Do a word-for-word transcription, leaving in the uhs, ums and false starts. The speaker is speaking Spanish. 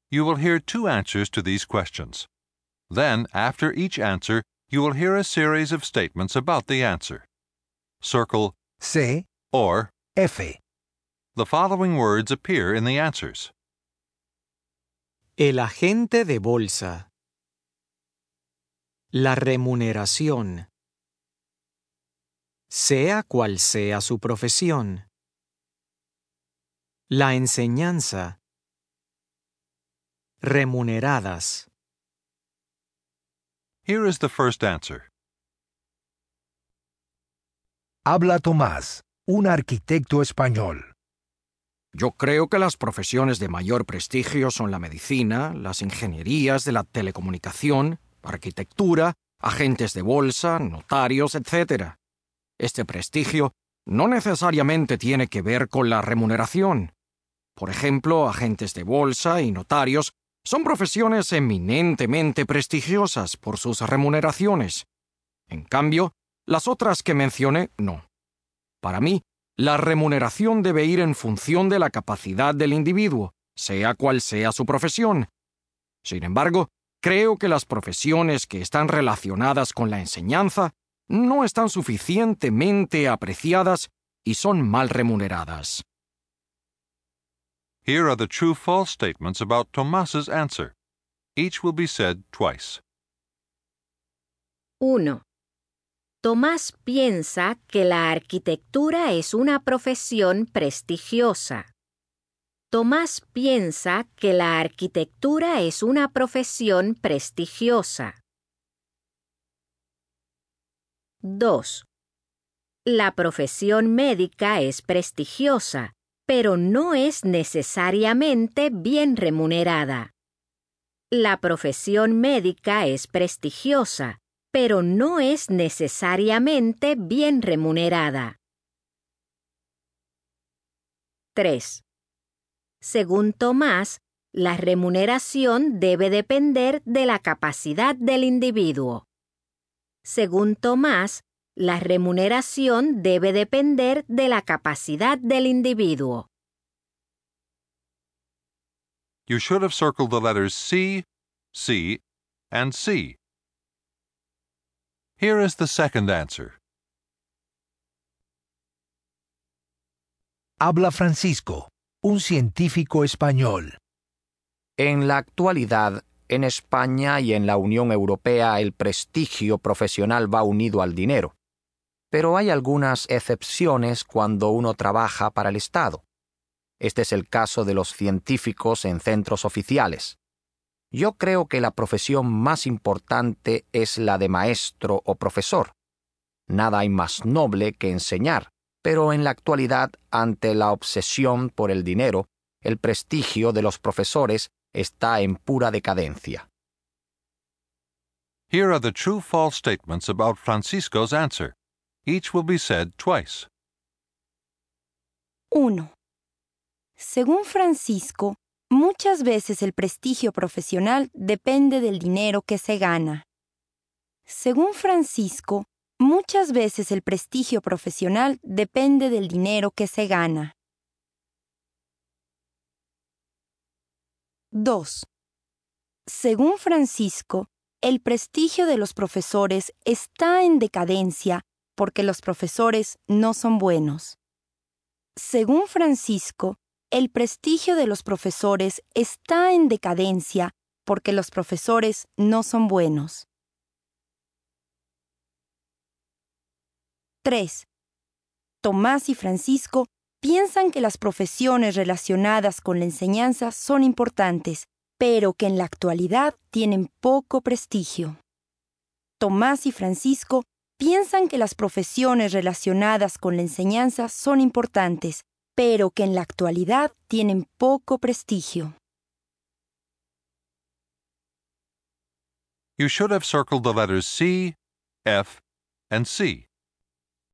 You will hear two answers to these questions. Then, after each answer, you will hear a series of statements about the answer. Circle C, or. F. The following words appear in the answers. El agente de bolsa. La remuneración. Sea cual sea su profesión. La enseñanza. Remuneradas. Here is the first answer. Habla Tomás, un arquitecto español. Yo creo que las profesiones de mayor prestigio son la medicina, las ingenierías de la telecomunicación, arquitectura, agentes de bolsa, notarios, etcétera. Este prestigio no necesariamente tiene que ver con la remuneración. Por ejemplo, agentes de bolsa y notarios son profesiones eminentemente prestigiosas por sus remuneraciones. En cambio, las otras que mencioné, no. Para mí, la remuneración debe ir en función de la capacidad del individuo, sea cual sea su profesión. Sin embargo, creo que las profesiones que están relacionadas con la enseñanza no están suficientemente apreciadas y son mal remuneradas. Here are the true-false statements about Tomás's answer. Each will be said twice. uno. Tomás piensa que la arquitectura es una profesión prestigiosa. Tomás piensa que la arquitectura es una profesión prestigiosa. dos. La profesión médica es prestigiosa, pero no es necesariamente bien remunerada. La profesión médica es prestigiosa, pero no es necesariamente bien remunerada. tres. Según Tomás, la remuneración debe depender de la capacidad del individuo. Según Tomás, la remuneración debe depender de la capacidad del individuo. You should have circled the letters C, C, and C. Here is the second answer. Habla Francisco, un científico español. En la actualidad, en España y en la Unión Europea el prestigio profesional va unido al dinero. Pero hay algunas excepciones cuando uno trabaja para el Estado. Este es el caso de los científicos en centros oficiales. Yo creo que la profesión más importante es la de maestro o profesor. Nada hay más noble que enseñar, pero en la actualidad, ante la obsesión por el dinero, el prestigio de los profesores está en pura decadencia. Here are the true-false statements about Francisco's answer. Each will be said twice. uno. Según Francisco, muchas veces el prestigio profesional depende del dinero que se gana. Según Francisco, muchas veces el prestigio profesional depende del dinero que se gana. dos. Según Francisco, el prestigio de los profesores está en decadencia porque los profesores no son buenos. Según Francisco, el prestigio de los profesores está en decadencia porque los profesores no son buenos. tres. Tomás y Francisco piensan que las profesiones relacionadas con la enseñanza son importantes, pero que en la actualidad tienen poco prestigio. Tomás y Francisco piensan que las profesiones relacionadas con la enseñanza son importantes, pero que en la actualidad tienen poco prestigio. You should have circled the letters C, F, and C.